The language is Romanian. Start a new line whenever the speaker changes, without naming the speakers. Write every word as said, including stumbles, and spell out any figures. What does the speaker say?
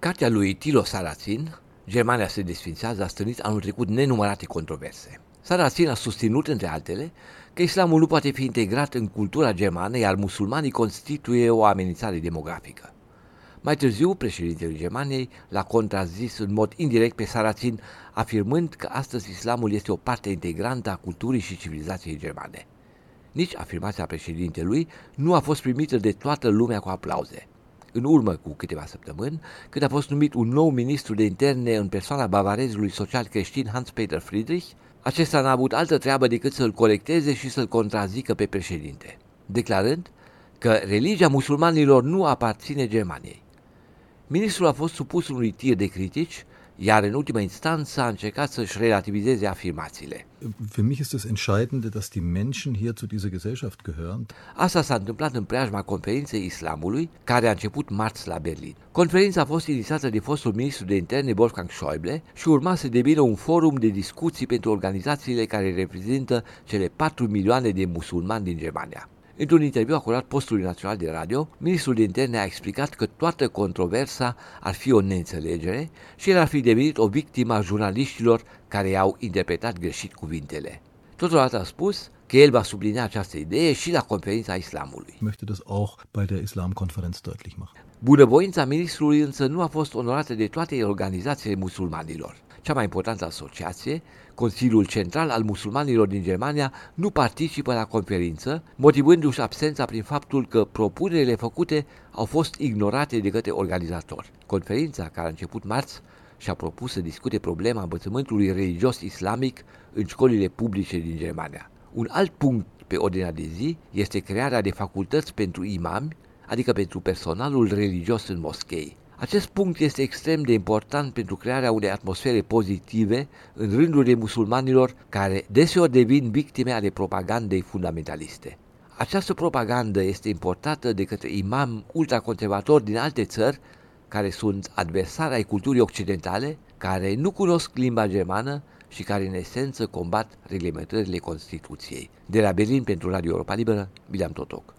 Cartea lui Thilo Sarrazin, Germania se desfințează, a stârnit anul trecut nenumărate controverse. Sarrazin a susținut, între altele, că islamul nu poate fi integrat în cultura germană, iar musulmanii constituie o amenințare demografică. Mai târziu, președintele Germaniei l-a contrazis în mod indirect pe Sarrazin, afirmând că astăzi islamul este o parte integrantă a culturii și civilizației germane. Nici afirmația președintelui nu a fost primită de toată lumea cu aplauze. În urmă cu câteva săptămâni, când a fost numit un nou ministru de interne în persoana bavarezului social-creștin Hans-Peter Friedrich, acesta n-a avut altă treabă decât să-l corecteze și să-l contrazică pe președinte, declarând că religia musulmanilor nu aparține Germaniei. Ministrul a fost supus unui tir de critici, iar în ultima instanță a încercat să-și relativizeze afirmațiile.
Für mich ist das Entscheidende, dass die Menschen hier zu dieser Gesellschaft gehören.
Asta s-a întâmplat în preajma conferinței islamului, care a început marți la Berlin. Conferința a fost inițiată de fostul ministru de interne Wolfgang Schäuble și urma să devină un forum de discuții pentru organizațiile care reprezintă cele patru milioane de musulmani din Germania. Într-un interviu acordat postului național de radio, ministrul de interne a explicat că toată controversa ar fi o neînțelegere și el ar fi devenit o victimă a jurnaliștilor care i-au interpretat greșit cuvintele. Totodată a spus că el va sublinia această idee și la conferința islamului.
Ich möchte das auch bei der Islamkonferenz deutlich machen.
Bunăvoința ministrului însă nu a fost onorată de toate organizațiile musulmanilor. Cea mai importantă asociație, Consiliul Central al Musulmanilor din Germania, nu participă la conferință, motivându-și absența prin faptul că propunerile făcute au fost ignorate de către organizatori. Conferința, care a început marți, și-a propus să discute problema învățământului religios islamic în școlile publice din Germania. Un alt punct pe ordinea de zi este crearea de facultăți pentru imami, adică pentru personalul religios în moschei. Acest punct este extrem de important pentru crearea unei atmosfere pozitive în rândurile musulmanilor care deseori devin victime ale propagandei fundamentaliste. Această propagandă este importată de către imam ultraconservatori din alte țări care sunt adversari ai culturii occidentale, care nu cunosc limba germană și care în esență combat reglementările Constituției. De la Berlin pentru Radio Europa Liberă, Bileam Totoc.